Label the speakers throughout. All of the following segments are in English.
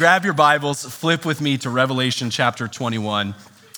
Speaker 1: grab your Bibles, flip with me to Revelation chapter 21.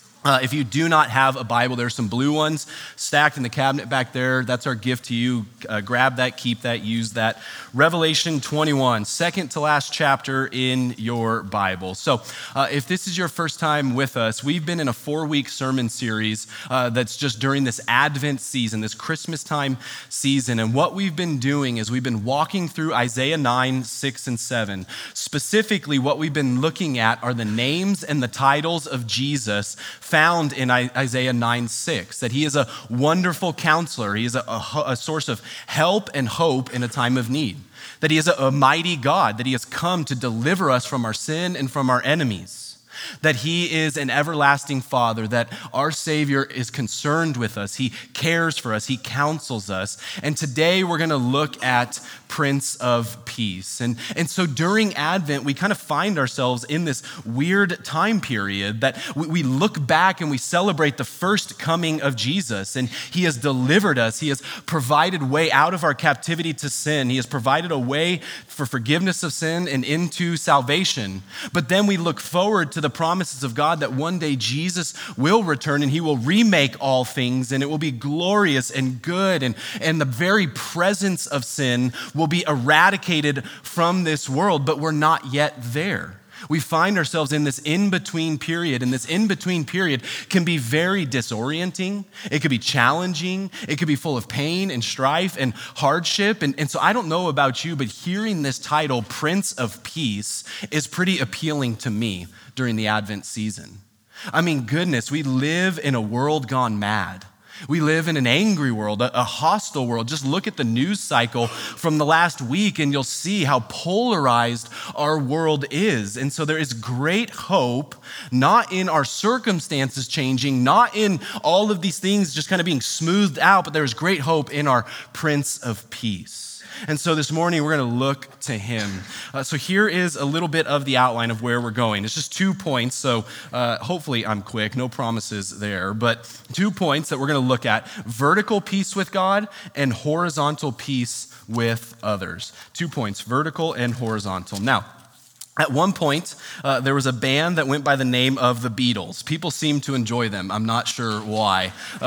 Speaker 1: If you do not have a Bible, there's some blue ones stacked in the cabinet back there. That's our gift to you. Grab that, keep that, use that. Revelation 21, second to last chapter in your Bible. So if this is your first time with us, we've been in a 4-week sermon series that's just during this Advent season, this Christmas time season. And what we've been doing is we've been walking through Isaiah 9, 6, and 7. Specifically, what we've been looking at are the names and the titles of Jesus found in Isaiah 9, 6, that he is a wonderful counselor. He is a source of help and hope in a time of need, that he is a mighty God, that he has come to deliver us from our sin and from our enemies, that he is an everlasting Father, that our Savior is concerned with us. He cares for us. He counsels us. And today we're going to look at Prince of Peace. And so during Advent, we kind of find ourselves in this weird time period that we look back and we celebrate the first coming of Jesus. And he has delivered us. He has provided way out of our captivity to sin. He has provided a way for forgiveness of sin and into salvation. But then we look forward to the promises of God that one day Jesus will return and he will remake all things and it will be glorious and good, and the very presence of sin will be eradicated from this world, but we're not yet there. We find ourselves in this in-between period, and this in-between period can be very disorienting. It could be challenging. It could be full of pain and strife and hardship. And so I don't know about you, but hearing this title, Prince of Peace, is pretty appealing to me during the Advent season. I mean, goodness, we live in a world gone mad. We live in an angry world, a hostile world. Just look at the news cycle from the last week and you'll see how polarized our world is. And so there is great hope, not in our circumstances changing, not in all of these things just kind of being smoothed out, but there's great hope in our Prince of Peace. And so this morning, we're going to look to him. So here is a little bit of the outline of where we're going. It's just 2 points, so hopefully I'm quick. No promises there, but 2 points that we're going to look at: vertical peace with God and horizontal peace with others. 2 points, vertical and horizontal. Now, at one point, there was a band that went by the name of the Beatles. People seem to enjoy them. I'm not sure why.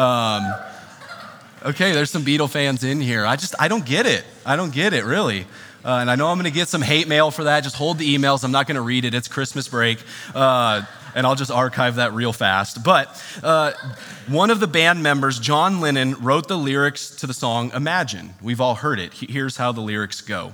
Speaker 1: Okay, there's some Beatle fans in here. I don't get it. I don't get it, really. And I know I'm going to get some hate mail for that. Just hold the emails. I'm not going to read it. It's Christmas break. And I'll just archive that real fast. But one of the band members, John Lennon, wrote the lyrics to the song Imagine. We've all heard it. Here's how the lyrics go.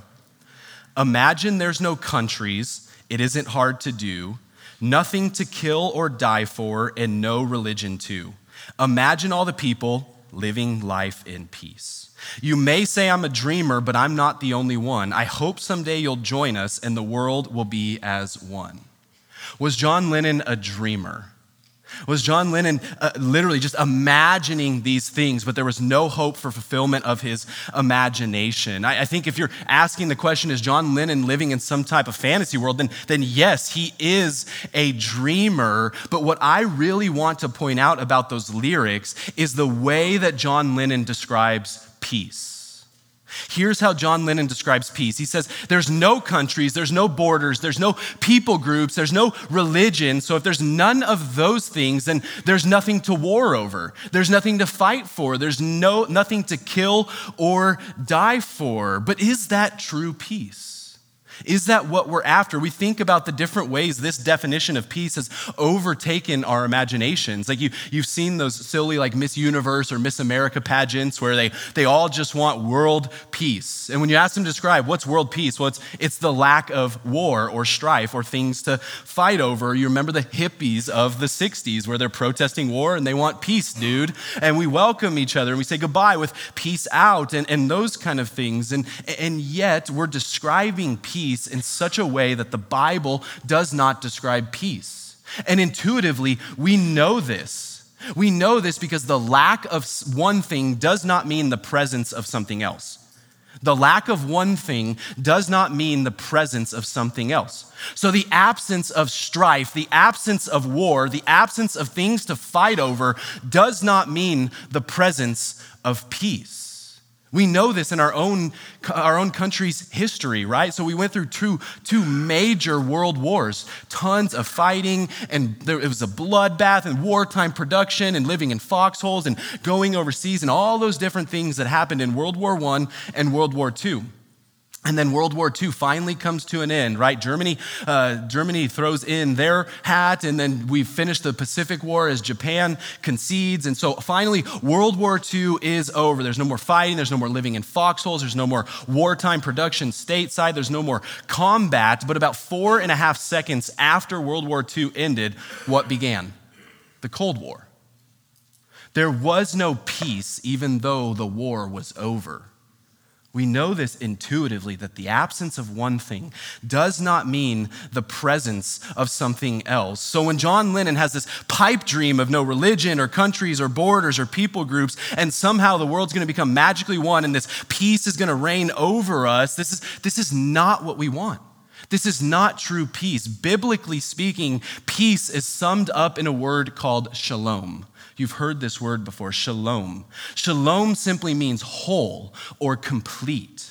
Speaker 1: Imagine there's no countries. It isn't hard to do. Nothing to kill or die for, and no religion too. Imagine all the people living life in peace. You may say I'm a dreamer, but I'm not the only one. I hope someday you'll join us and the world will be as one. Was John Lennon a dreamer? Was John Lennon literally just imagining these things, but there was no hope for fulfillment of his imagination? I think if you're asking the question, is John Lennon living in some type of fantasy world, then yes, he is a dreamer. But what I really want to point out about those lyrics is the way that John Lennon describes peace. Here's how John Lennon describes peace. He says, there's no countries, there's no borders, there's no people groups, there's no religion. So if there's none of those things, then there's nothing to war over. There's nothing to fight for. There's nothing to kill or die for. But is that true peace? Is that what we're after? We think about the different ways this definition of peace has overtaken our imaginations. Like you've seen those silly like Miss Universe or Miss America pageants where they all just want world peace. And when you ask them to describe what's world peace, well, it's the lack of war or strife or things to fight over. You remember the hippies of the 60s where they're protesting war and they want peace, dude. And we welcome each other and we say goodbye with peace out and those kind of things. And yet we're describing peace in such a way that the Bible does not describe peace. And intuitively, we know this. We know this because the lack of one thing does not mean the presence of something else. The lack of one thing does not mean the presence of something else. So the absence of strife, the absence of war, the absence of things to fight over does not mean the presence of peace. We know this in our own country's history, right? So we went through two major world wars, tons of fighting, and it was a bloodbath and wartime production and living in foxholes and going overseas and all those different things that happened in World War I and World War II. And then World War II finally comes to an end, right? Germany throws in their hat, and then we finish the Pacific War as Japan concedes. And so finally, World War II is over. There's no more fighting. There's no more living in foxholes. There's no more wartime production stateside. There's no more combat. But about 4.5 seconds after World War II ended, what began? The Cold War. There was no peace, even though the war was over. We know this intuitively, that the absence of one thing does not mean the presence of something else. So when John Lennon has this pipe dream of no religion or countries or borders or people groups, and somehow the world's going to become magically one and this peace is going to reign over us, this is not what we want. This is not true peace. Biblically speaking, peace is summed up in a word called shalom. You've heard this word before, shalom. Shalom simply means whole or complete.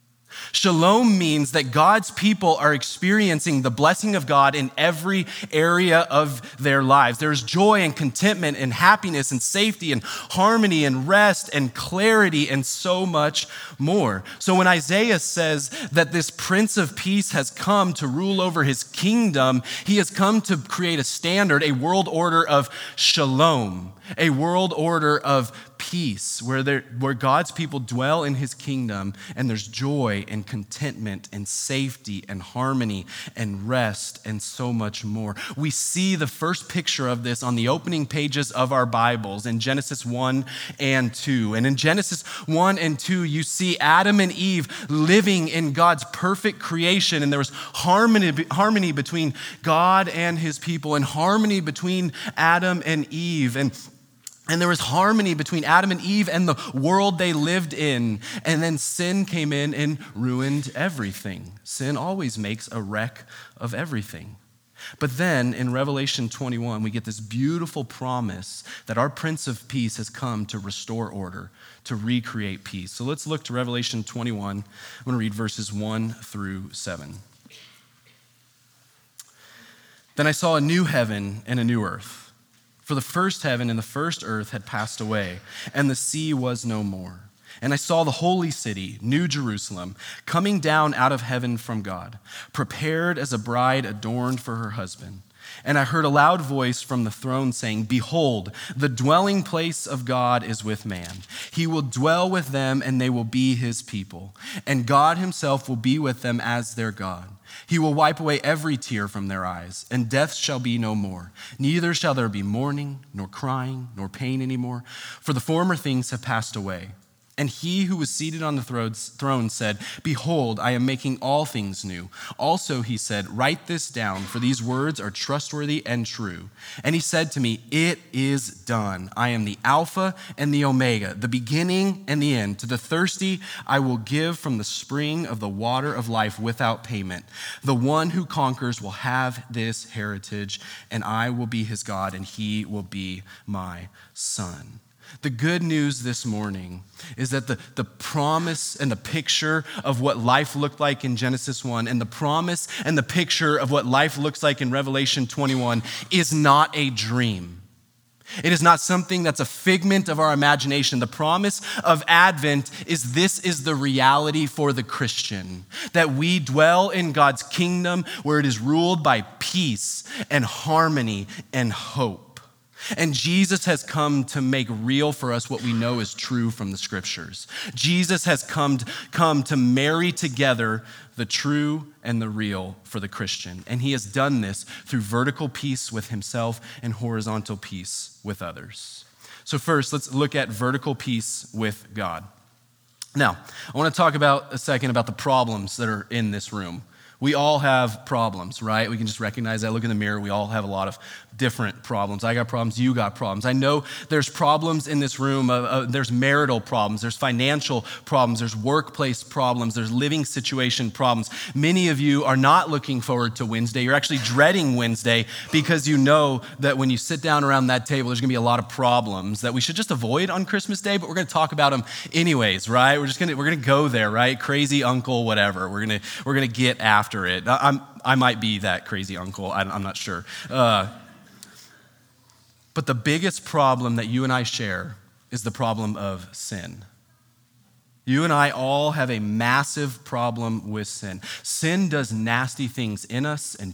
Speaker 1: Shalom means that God's people are experiencing the blessing of God in every area of their lives. There's joy and contentment and happiness and safety and harmony and rest and clarity and so much more. So when Isaiah says that this Prince of Peace has come to rule over his kingdom, he has come to create a standard, a world order of shalom, a world order of peace where God's people dwell in his kingdom and there's joy and contentment and safety and harmony and rest and so much more. We see the first picture of this on the opening pages of our Bibles in Genesis 1 and 2. And in Genesis 1 and 2, you see Adam and Eve living in God's perfect creation, and there was harmony between God and his people and harmony between Adam and Eve. And there was harmony between Adam and Eve and the world they lived in. And then sin came in and ruined everything. Sin always makes a wreck of everything. But then in Revelation 21, we get this beautiful promise that our Prince of Peace has come to restore order, to recreate peace. So let's look to Revelation 21. I'm going to read verses 1 through 7. Then I saw a new heaven and a new earth. For the first heaven and the first earth had passed away, and the sea was no more. And I saw the holy city, New Jerusalem, coming down out of heaven from God, prepared as a bride adorned for her husband. And I heard a loud voice from the throne saying, "Behold, the dwelling place of God is with man. He will dwell with them, and they will be his people. And God himself will be with them as their God. He will wipe away every tear from their eyes, and death shall be no more. Neither shall there be mourning, nor crying, nor pain anymore, for the former things have passed away." And he who was seated on the throne said, "Behold, I am making all things new." Also he said, "Write this down, for these words are trustworthy and true." And he said to me, "It is done. I am the Alpha and the Omega, the beginning and the end. To the thirsty I will give from the spring of the water of life without payment. The one who conquers will have this heritage, and I will be his God, and he will be my son." The good news this morning is that the promise and the picture of what life looked like in Genesis 1 and the promise and the picture of what life looks like in Revelation 21 is not a dream. It is not something that's a figment of our imagination. The promise of Advent is this is the reality for the Christian, that we dwell in God's kingdom where it is ruled by peace and harmony and hope. And Jesus has come to make real for us what we know is true from the scriptures. Jesus has come to marry together the true and the real for the Christian. And he has done this through vertical peace with himself and horizontal peace with others. So first, let's look at vertical peace with God. Now, I want to talk about a second about the problems that are in this room We all have problems, right? We can just recognize that. Look in the mirror. We all have a lot of different problems. I got problems. You got problems. I know there's problems in this room. There's marital problems. There's financial problems. There's workplace problems. There's living situation problems. Many of you are not looking forward to Wednesday. You're actually dreading Wednesday because you know that when you sit down around that table, there's going to be a lot of problems that we should just avoid on Christmas Day, but we're going to talk about them anyways, right? We're going to go there, right? Crazy uncle, whatever. We're going to get after it. I might be that crazy uncle. I'm not sure. But the biggest problem that you and I share is the problem of sin. You and I all have a massive problem with sin. Sin does nasty things in us and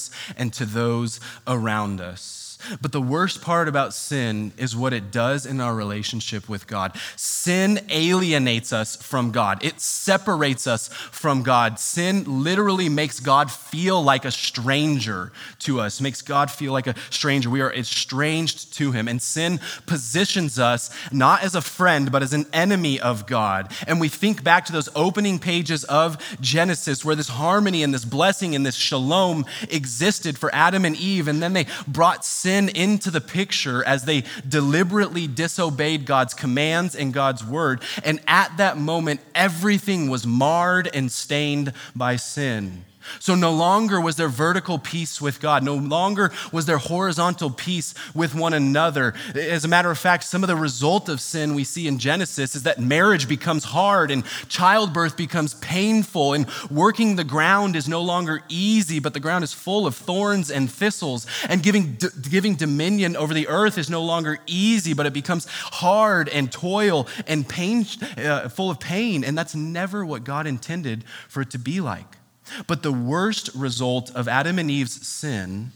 Speaker 1: to those around us. But the worst part about sin is what it does in our relationship with God. Sin alienates us from God. It separates us from God. Sin literally makes God feel like a stranger to us, makes God feel like a stranger. We are estranged to him. And sin positions us not as a friend, but as an enemy of God. And we think back to those opening pages of Genesis where this harmony and this blessing and this shalom existed for Adam and Eve. And then they brought sin into the picture as they deliberately disobeyed God's commands and God's word. And at that moment, everything was marred and stained by sin. So no longer was there vertical peace with God. No longer was there horizontal peace with one another. As a matter of fact, some of the result of sin we see in Genesis is that marriage becomes hard and childbirth becomes painful and working the ground is no longer easy, but the ground is full of thorns and thistles, and giving dominion over the earth is no longer easy, but it becomes hard and toil and pain, full of pain. And that's never what God intended for it to be like. But the worst result of Adam and Eve's sin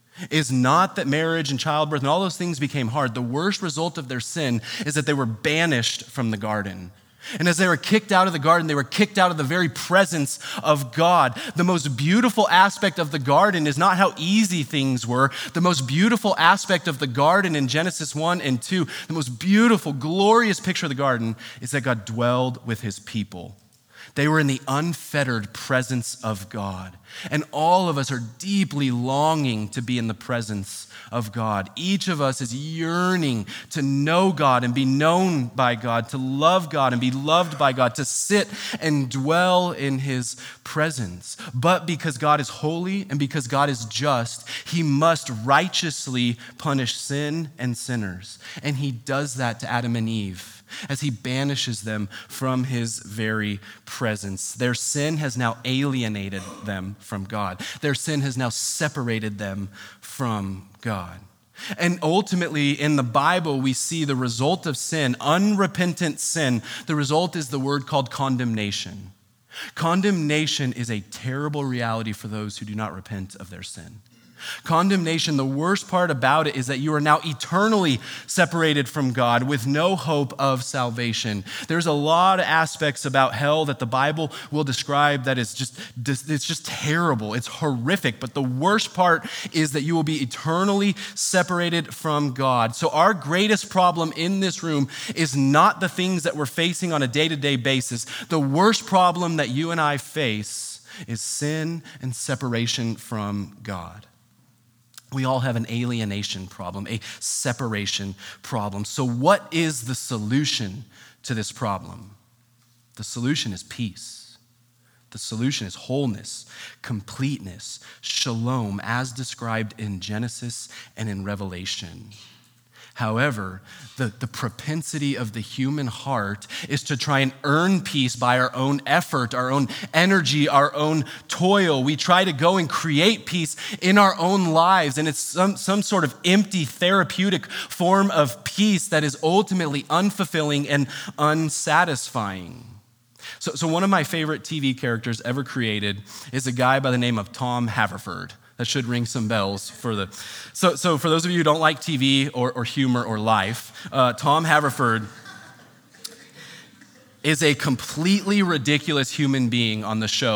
Speaker 1: is not that marriage and childbirth and all those things became hard. The worst result of their sin is that they were banished from the garden. And as they were kicked out of the garden, they were kicked out of the very presence of God. The most beautiful aspect of the garden is not how easy things were. The most beautiful aspect of the garden in Genesis 1 and 2, the most beautiful, glorious picture of the garden is that God dwelled with his people. They were in the unfettered presence of God. And all of us are deeply longing to be in the presence of God. Each of us is yearning to know God and be known by God, to love God and be loved by God, to sit and dwell in his presence. But because God is holy and because God is just, he must righteously punish sin and sinners. And he does that to Adam and Eve as he banishes them from his very presence. Their sin has now alienated them from God. Their sin has now separated them from God. And ultimately, in the Bible, we see the result of sin, unrepentant sin. The result is the word called condemnation. Condemnation is a terrible reality for those who do not repent of their sin. Condemnation, the worst part about it is that you are now eternally separated from God with no hope of salvation. There's a lot of aspects about hell that the Bible will describe that it's just terrible. It's horrific. But the worst part is that you will be eternally separated from God. So our greatest problem in this room is not the things that we're facing on a day-to-day basis. The worst problem that you and I face is sin and separation from God. We all have an alienation problem, a separation problem. So what is the solution to this problem? The solution is peace. The solution is wholeness, completeness, shalom, as described in Genesis and in Revelation. However, the propensity of the human heart is to try and earn peace by our own effort, our own energy, our own toil. We try to go and create peace in our own lives, and it's some sort of empty therapeutic form of peace that is ultimately unfulfilling and unsatisfying. So one of my favorite TV characters ever created is a guy by the name of Tom Haverford. That should ring some bells for the. So for those of you who don't like TV or humor or life, Tom Haverford is a completely ridiculous human being on the show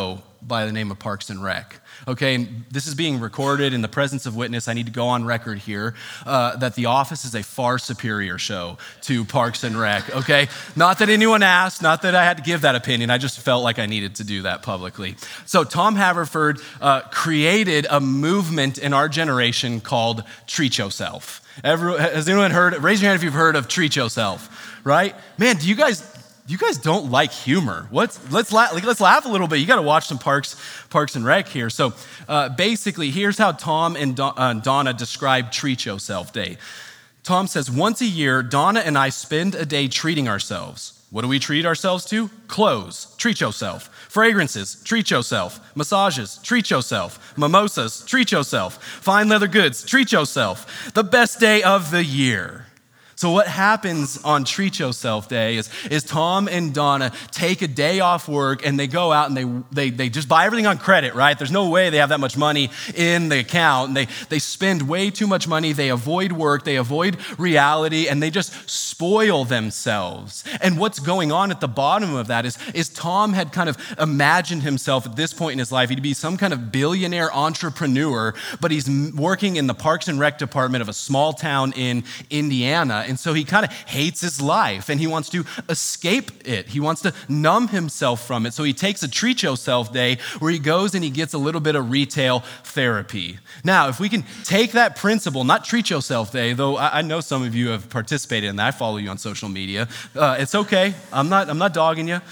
Speaker 1: by the name of Parks and Rec. Okay, and this is being recorded in the presence of witness. I need to go on record here that The Office is a far superior show to Parks and Rec, okay? Not that anyone asked, not that I had to give that opinion. I just felt like I needed to do that publicly. So Tom Haverford created a movement in our generation called Treat Yourself. Has anyone heard? Raise your hand if you've heard of Treat Yourself, right? Man, you guys don't like humor. Let's laugh a little bit. You got to watch some Parks and Rec here. So basically, here's how Tom and Donna describe Treat Yourself Day. Tom says, once a year, Donna and I spend a day treating ourselves. What do we treat ourselves to? Clothes, treat yourself. Fragrances, treat yourself. Massages, treat yourself. Mimosas, treat yourself. Fine leather goods, treat yourself. The best day of the year. So what happens on Treat Yourself Day is Tom and Donna take a day off work and they go out and they just buy everything on credit, right? There's no way they have that much money in the account. And they spend way too much money. They avoid work. They avoid reality and they just spoil themselves. And what's going on at the bottom of that is Tom had kind of imagined himself at this point in his life. He'd be some kind of billionaire entrepreneur, but he's working in the Parks and Rec department of a small town in Indiana. And so he kind of hates his life and he wants to escape it. He wants to numb himself from it. So he takes a Treat Yourself Day where he goes and he gets a little bit of retail therapy. Now, if we can take that principle, not Treat Yourself Day, though I know some of you have participated in that. I follow you on social media. It's okay. I'm not dogging you.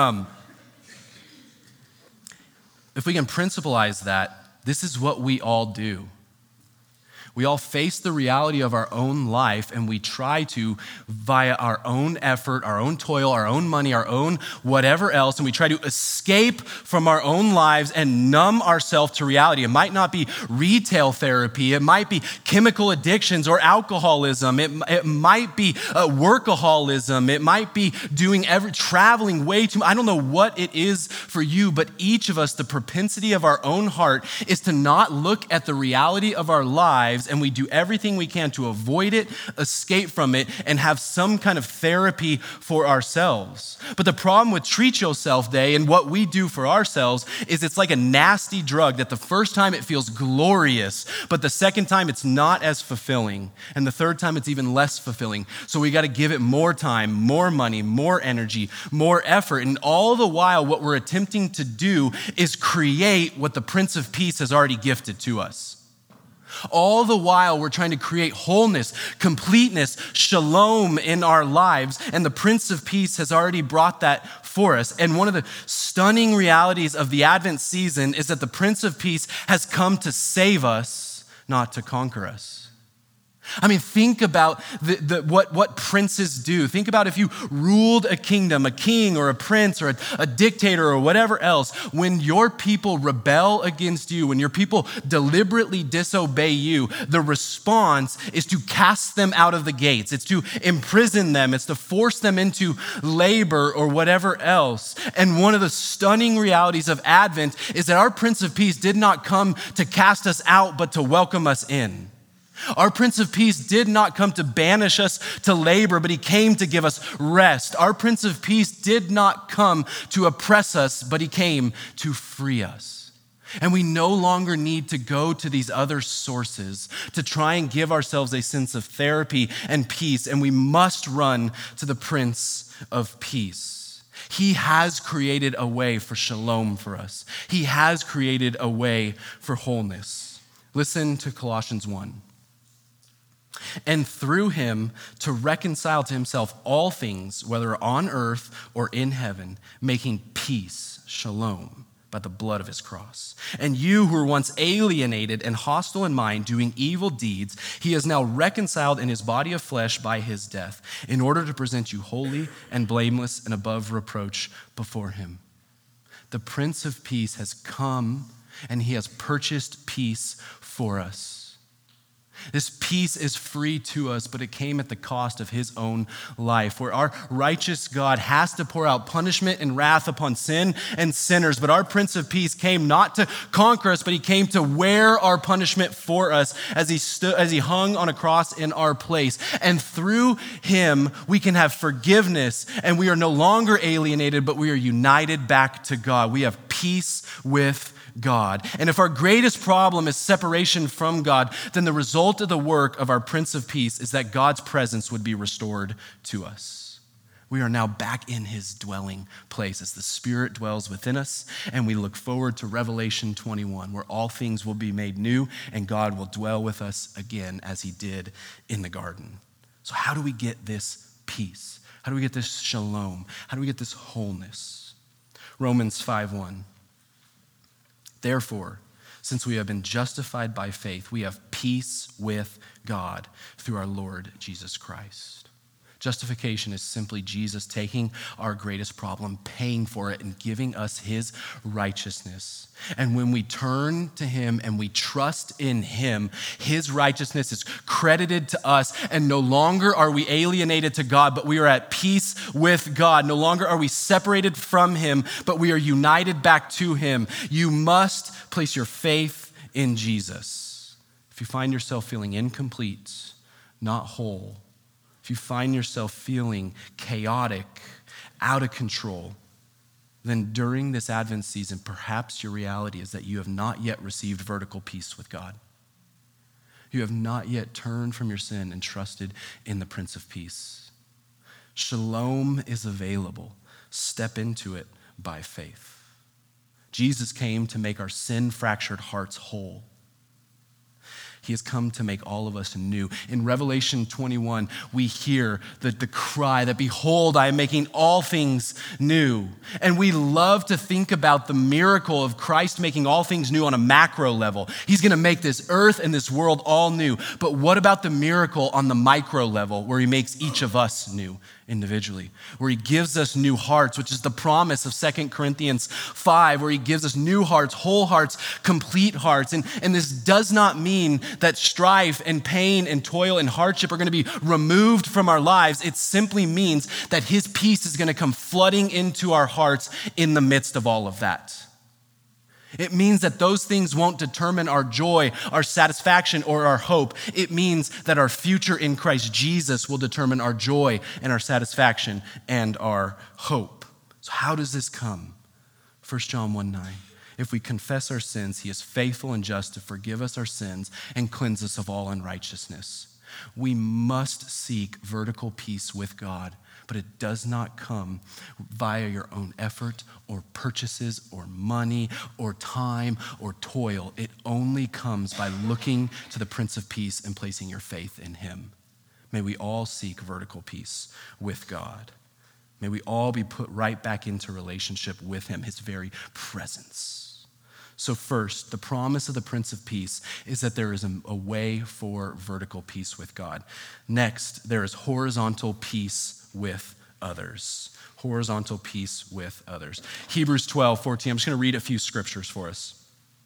Speaker 1: If we can principleize that, this is what we all do. We all face the reality of our own life and we try to, via our own effort, our own toil, our own money, our own whatever else, and we try to escape from our own lives and numb ourselves to reality. It might not be retail therapy. It might be chemical addictions or alcoholism. It might be workaholism. It might be traveling way too much. I don't know what it is for you, but each of us, the propensity of our own heart is to not look at the reality of our lives, and we do everything we can to avoid it, escape from it, and have some kind of therapy for ourselves. But the problem with Treat Yourself Day and what we do for ourselves is it's like a nasty drug that the first time it feels glorious, but the second time it's not as fulfilling, and the third time it's even less fulfilling. So we got to give it more time, more money, more energy, more effort, and all the while what we're attempting to do is create what the Prince of Peace has already gifted to us. All the while, we're trying to create wholeness, completeness, shalom in our lives, and the Prince of Peace has already brought that for us. And one of the stunning realities of the Advent season is that the Prince of Peace has come to save us, not to conquer us. I mean, think about what princes do. Think about if you ruled a kingdom, a king or a prince or a dictator or whatever else. When your people rebel against you, when your people deliberately disobey you, the response is to cast them out of the gates. It's to imprison them. It's to force them into labor or whatever else. And one of the stunning realities of Advent is that our Prince of Peace did not come to cast us out, but to welcome us in. Our Prince of Peace did not come to banish us to labor, but he came to give us rest. Our Prince of Peace did not come to oppress us, but he came to free us. And we no longer need to go to these other sources to try and give ourselves a sense of therapy and peace, and we must run to the Prince of Peace. He has created a way for shalom for us. He has created a way for wholeness. Listen to Colossians 1. And through him to reconcile to himself all things, whether on earth or in heaven, making peace, shalom, by the blood of his cross. And you who were once alienated and hostile in mind, doing evil deeds, he is now reconciled in his body of flesh by his death, in order to present you holy and blameless and above reproach before him. The Prince of Peace has come and he has purchased peace for us. This peace is free to us, but it came at the cost of his own life, where our righteous God has to pour out punishment and wrath upon sin and sinners. But our Prince of Peace came not to conquer us, but he came to wear our punishment for us as he hung on a cross in our place. And through him, we can have forgiveness, and we are no longer alienated, but we are united back to God. We have peace with God. And if our greatest problem is separation from God, then the result of the work of our Prince of Peace is that God's presence would be restored to us. We are now back in his dwelling place as the Spirit dwells within us, and we look forward to Revelation 21, where all things will be made new and God will dwell with us again as he did in the garden. So how do we get this peace? How do we get this shalom? How do we get this wholeness? Romans 5:1. Therefore, since we have been justified by faith, we have peace with God through our Lord Jesus Christ. Justification is simply Jesus taking our greatest problem, paying for it, and giving us his righteousness. And when we turn to him and we trust in him, his righteousness is credited to us, and no longer are we alienated to God, but we are at peace with God. No longer are we separated from him, but we are united back to him. You must place your faith in Jesus. If you find yourself feeling incomplete, not whole, if you find yourself feeling chaotic, out of control, then during this Advent season, perhaps your reality is that you have not yet received vertical peace with God. You have not yet turned from your sin and trusted in the Prince of Peace. Shalom is available. Step into it by faith. Jesus came to make our sin-fractured hearts whole. He has come to make all of us new. In Revelation 21, we hear the cry that, behold, I am making all things new. And we love to think about the miracle of Christ making all things new on a macro level. He's gonna make this earth and this world all new. But what about the miracle on the micro level, where he makes each of us new individually, where he gives us new hearts, which is the promise of 2 Corinthians 5, where he gives us new hearts, whole hearts, complete hearts. And this does not mean that strife and pain and toil and hardship are going to be removed from our lives. It simply means that his peace is going to come flooding into our hearts in the midst of all of that. It means that those things won't determine our joy, our satisfaction, or our hope. It means that our future in Christ Jesus will determine our joy and our satisfaction and our hope. So how does this come? 1 John 1:9. If we confess our sins, he is faithful and just to forgive us our sins and cleanse us of all unrighteousness. We must seek vertical peace with God, but it does not come via your own effort or purchases or money or time or toil. It only comes by looking to the Prince of Peace and placing your faith in him. May we all seek vertical peace with God. May we all be put right back into relationship with him, his very presence. So first, the promise of the Prince of Peace is that there is a way for vertical peace with God. Next, there is horizontal peace with others. Horizontal peace with others. Hebrews 12:14. I'm just going to read a few scriptures for us.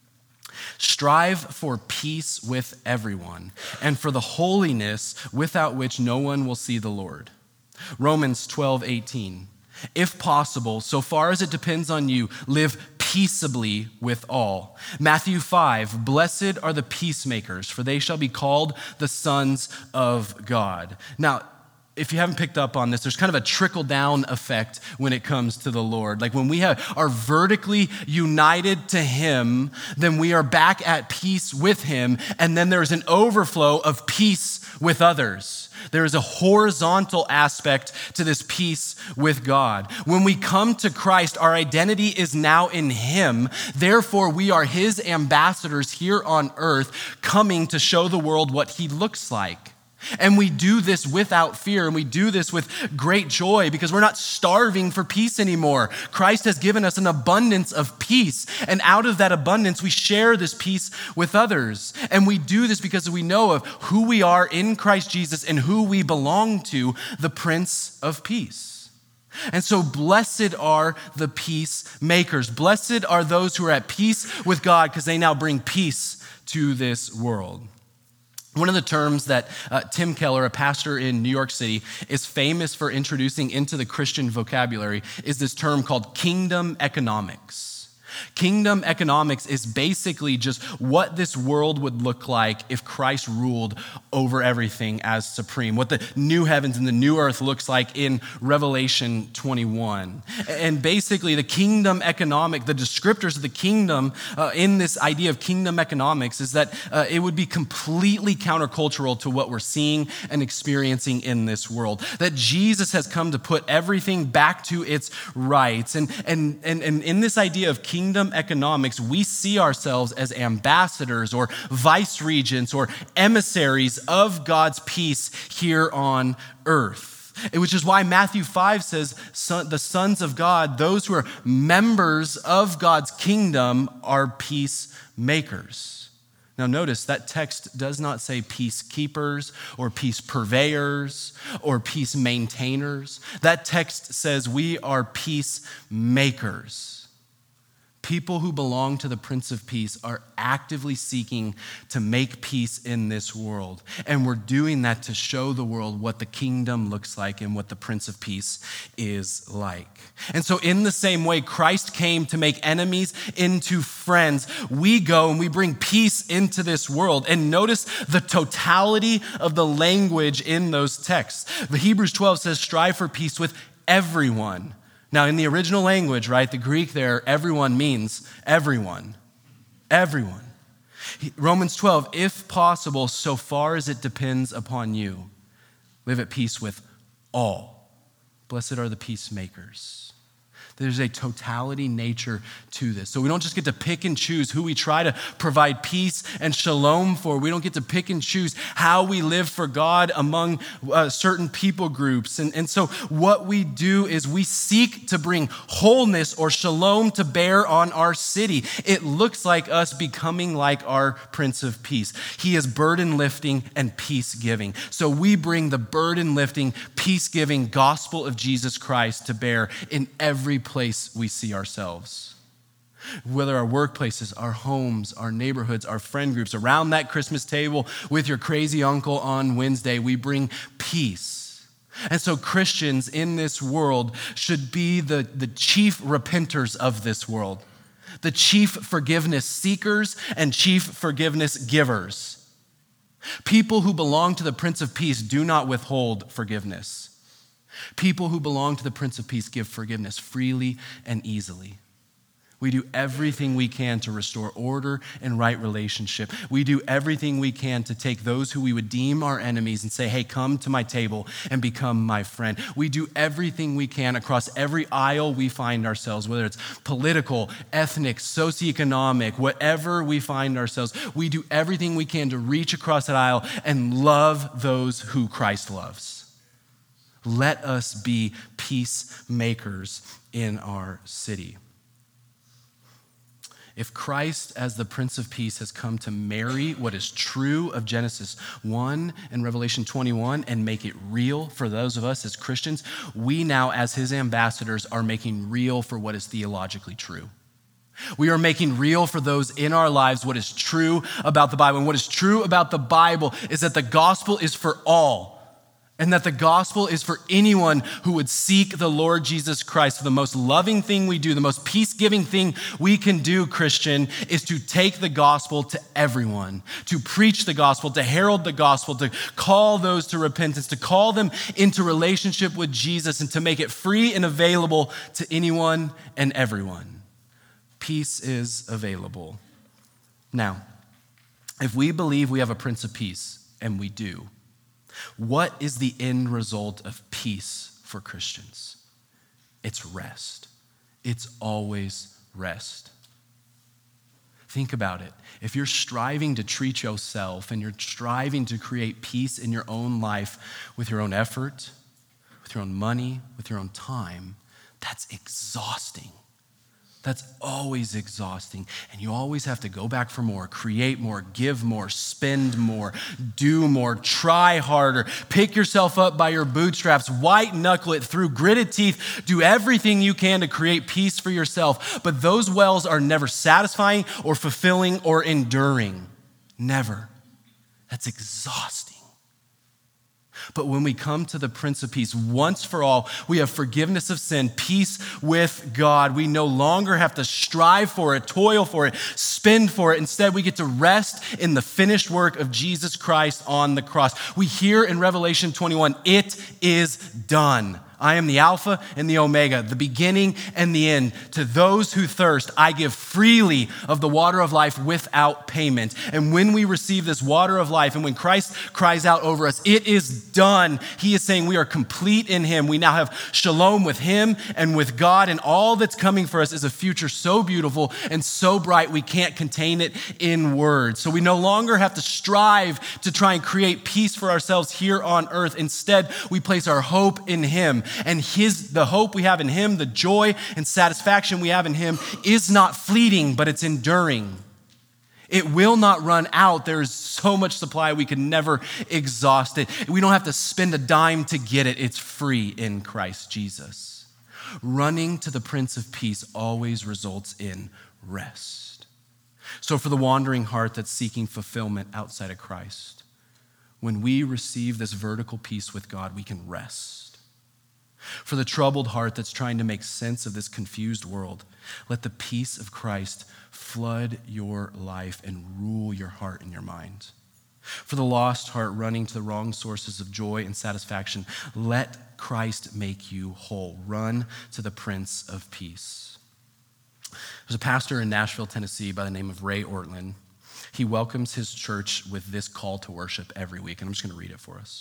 Speaker 1: Strive for peace with everyone and for the holiness without which no one will see the Lord. Romans 12:18. If possible, so far as it depends on you, live peaceably with all. Matthew 5, blessed are the peacemakers, for they shall be called the sons of God. Now, if you haven't picked up on this, there's kind of a trickle-down effect when it comes to the Lord. Like when we are vertically united to him, then we are back at peace with him, and then there's an overflow of peace with others. There is a horizontal aspect to this peace with God. When we come to Christ, our identity is now in him. Therefore, we are his ambassadors here on earth, coming to show the world what he looks like. And we do this without fear, and we do this with great joy because we're not starving for peace anymore. Christ has given us an abundance of peace, and out of that abundance, we share this peace with others. And we do this because we know of who we are in Christ Jesus and who we belong to, the Prince of Peace. And so blessed are the peacemakers. Blessed are those who are at peace with God because they now bring peace to this world. One of the terms that Tim Keller, a pastor in New York City, is famous for introducing into the Christian vocabulary is this term called kingdom economics. Kingdom economics is basically just what this world would look like if Christ ruled over everything as supreme, what the new heavens and the new earth looks like in Revelation 21. And basically the kingdom economic, the descriptors of the kingdom in this idea of kingdom economics is that it would be completely countercultural to what we're seeing and experiencing in this world. That Jesus has come to put everything back to its rights. And in this idea of kingdom economics, we see ourselves as ambassadors or vice regents or emissaries of God's peace here on earth. Which is why Matthew 5 says the sons of God, those who are members of God's kingdom, are peacemakers. Now notice that text does not say peacekeepers or peace purveyors or peace maintainers. That text says we are peacemakers. People who belong to the Prince of Peace are actively seeking to make peace in this world. And we're doing that to show the world what the kingdom looks like and what the Prince of Peace is like. And so in the same way Christ came to make enemies into friends, we go and we bring peace into this world. And notice the totality of the language in those texts. The Hebrews 12 says, strive for peace with everyone. Now, in the original language, right, the Greek there, everyone means everyone. Everyone. Romans 12, if possible, so far as it depends upon you, live at peace with all. Blessed are the peacemakers. There's a totality nature to this. So we don't just get to pick and choose who we try to provide peace and shalom for. We don't get to pick and choose how we live for God among certain people groups. And so what we do is we seek to bring wholeness or shalom to bear on our city. It looks like us becoming like our Prince of Peace. He is burden lifting and peace giving. So we bring the burden lifting, peace giving gospel of Jesus Christ to bear in every place we see ourselves. Whether our workplaces, our homes, our neighborhoods, our friend groups, around that Christmas table with your crazy uncle on Wednesday, we bring peace. And so Christians in this world should be the chief repenters of this world, the chief forgiveness seekers and chief forgiveness givers. People who belong to the Prince of Peace do not withhold forgiveness. People who belong to the Prince of Peace give forgiveness freely and easily. We do everything we can to restore order and right relationship. We do everything we can to take those who we would deem our enemies and say, hey, come to my table and become my friend. We do everything we can across every aisle we find ourselves, whether it's political, ethnic, socioeconomic, whatever we find ourselves. We do everything we can to reach across that aisle and love those who Christ loves. Let us be peacemakers in our city. If Christ, as the Prince of Peace, has come to marry what is true of Genesis 1 and Revelation 21 and make it real for those of us as Christians, we now, as his ambassadors, are making real for what is theologically true. We are making real for those in our lives what is true about the Bible. And what is true about the Bible is that the gospel is for all. And that the gospel is for anyone who would seek the Lord Jesus Christ. The most loving thing we do, the most peace-giving thing we can do, Christian, is to take the gospel to everyone, to preach the gospel, to herald the gospel, to call those to repentance, to call them into relationship with Jesus, and to make it free and available to anyone and everyone. Peace is available. Now, if we believe we have a Prince of Peace, and we do, what is the end result of peace for Christians? It's rest. It's always rest. Think about it. If you're striving to treat yourself and you're striving to create peace in your own life with your own effort, with your own money, with your own time, that's exhausting. That's always exhausting. And you always have to go back for more, create more, give more, spend more, do more, try harder, pick yourself up by your bootstraps, white knuckle it through gritted teeth, do everything you can to create peace for yourself. But those wells are never satisfying or fulfilling or enduring. Never. That's exhausting. But when we come to the Prince of Peace, once for all, we have forgiveness of sin, peace with God. We no longer have to strive for it, toil for it, spend for it. Instead, we get to rest in the finished work of Jesus Christ on the cross. We hear in Revelation 21, it is done. I am the Alpha and the Omega, the beginning and the end. To those who thirst, I give freely of the water of life without payment. And when we receive this water of life, and when Christ cries out over us, it is done. He is saying we are complete in him. We now have shalom with him and with God, and all that's coming for us is a future so beautiful and so bright we can't contain it in words. So we no longer have to strive to try and create peace for ourselves here on earth. Instead, we place our hope in him. And the hope we have in him, the joy and satisfaction we have in him is not fleeting, but it's enduring. It will not run out. There's so much supply we can never exhaust it. We don't have to spend a dime to get it. It's free in Christ Jesus. Running to the Prince of Peace always results in rest. So for the wandering heart that's seeking fulfillment outside of Christ, when we receive this vertical peace with God, we can rest. For the troubled heart that's trying to make sense of this confused world, let the peace of Christ flood your life and rule your heart and your mind. For the lost heart running to the wrong sources of joy and satisfaction, let Christ make you whole. Run to the Prince of Peace. There's a pastor in Nashville, Tennessee by the name of Ray Ortlund. He welcomes his church with this call to worship every week, and I'm just going to read it for us.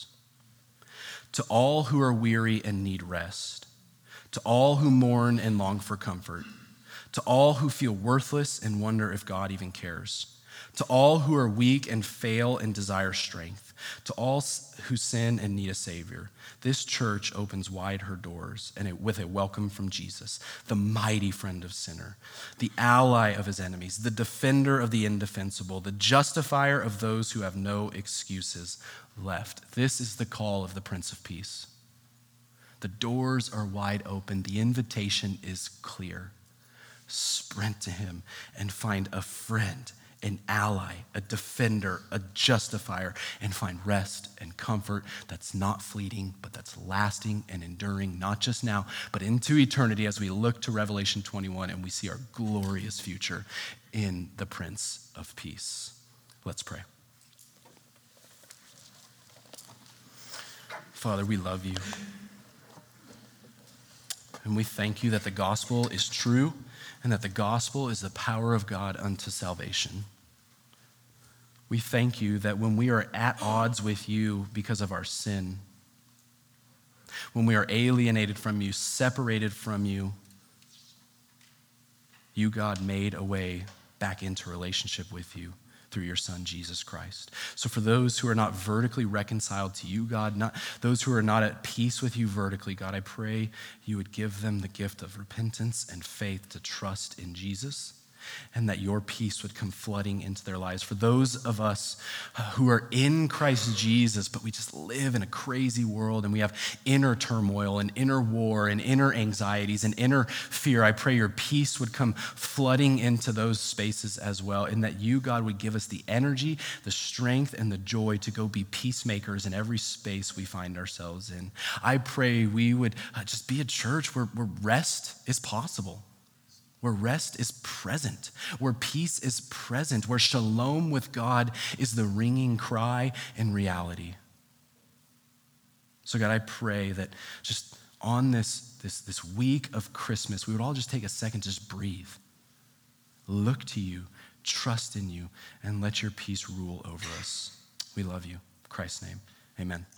Speaker 1: To all who are weary and need rest, to all who mourn and long for comfort, to all who feel worthless and wonder if God even cares, to all who are weak and fail and desire strength, to all who sin and need a Savior, this church opens wide her doors with a welcome from Jesus, the mighty friend of sinner, the ally of his enemies, the defender of the indefensible, the justifier of those who have no excuses left. This is the call of the Prince of Peace. The doors are wide open. The invitation is clear. Sprint to him and find a friend, an ally, a defender, a justifier, and find rest and comfort that's not fleeting, but that's lasting and enduring, not just now, but into eternity as we look to Revelation 21 and we see our glorious future in the Prince of Peace. Let's pray. Father, we love you. And we thank you that the gospel is true and that the gospel is the power of God unto salvation. We thank you that when we are at odds with you because of our sin, when we are alienated from you, separated from you, you, God, made a way back into relationship with you through your Son, Jesus Christ. So for those who are not vertically reconciled to you, God, those who are not at peace with you vertically, God, I pray you would give them the gift of repentance and faith to trust in Jesus, and that your peace would come flooding into their lives. For those of us who are in Christ Jesus, but we just live in a crazy world and we have inner turmoil and inner war and inner anxieties and inner fear, I pray your peace would come flooding into those spaces as well, and that you, God, would give us the energy, the strength, and the joy to go be peacemakers in every space we find ourselves in. I pray we would just be a church where rest is possible, where rest is present, where peace is present, where shalom with God is the ringing cry and reality. So God, I pray that just on this week of Christmas, we would all just take a second to just breathe, look to you, trust in you, and let your peace rule over us. We love you. In Christ's name, amen.